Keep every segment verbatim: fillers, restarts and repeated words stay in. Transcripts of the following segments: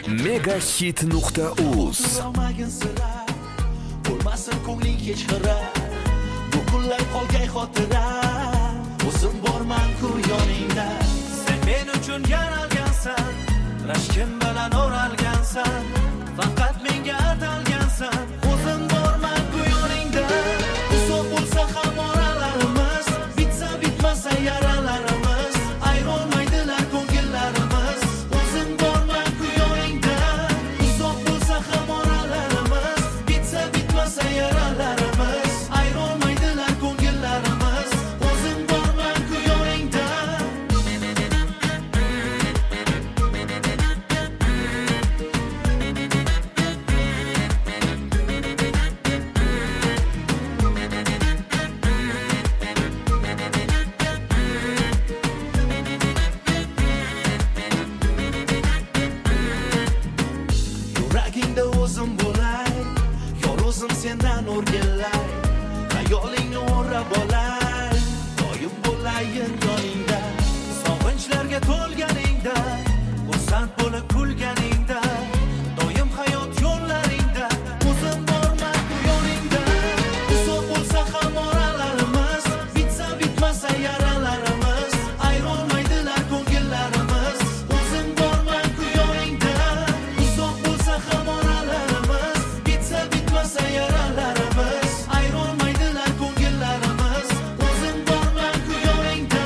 Megahit nuqta uz. Bo'lmasin ko'ngling hech xira, bu kunlar qolgay xotira. O'zim borman ku yoningda. Sen men uchun yaralgansan, rashkim bilan o'ralgansan, faqat menga atalgansan. O'zim borman ku yoningda. Uzoq bo'lsa ham oralarimiz, bitsa bitmasa yaralarimiz, ayrolmaydilar ko'ngillarimiz. O'zim borman ku yoningda. Uzoq bo'lsa ham oralarimiz, bitsa bitmasa yaralarimiz, ayrolmaydilar ko'ngillarimiz. O'zim borman ku yoningda. Yuragingda o'zim bo'lay, yor o'zim sendan o'rgilay, xayolingni o'rab olay, doim bo'layin yoningda. Sog'inchlarga to'lganingda, xursand bo'lib kulganingda, doim hayot yo'llaringda. O'zim borman ku yoningda. Uzoq bo'lsa ham oralarimiz, bitsa bitmasa yaralarimiz, ayrolmaydilar ko'ngillarimiz. O'zim borman ku yoningda. Uzoq bo'lsa ham oralarimiz, bitsa bitmasa yaralarimiz, ayrolmaydilar ko'ngillarimiz. O'zim borman ku yoningda.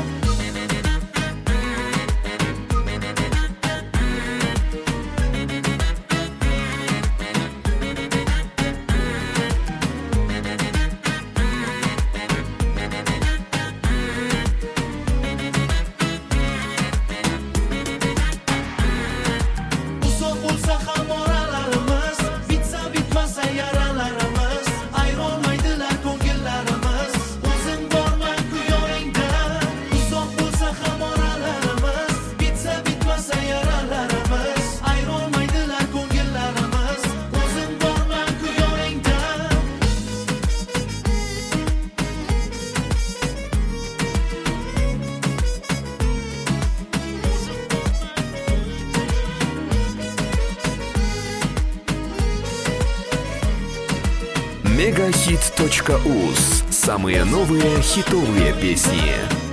Uzoq bo'lsa ham oralarimiz, bitsa bitmasa yaralarimiz, ayrolmaydilar ko'ngillarimiz. O'zim borman ku yoningda. Uzoq bo'lsa ham oralarimiz, bitsa bitmasa yaralarimiz, ayrolmaydilar ko'ngillarimiz. O'zim borman ku yoningda. Megahit точка уз. Самые новые хитовые песни.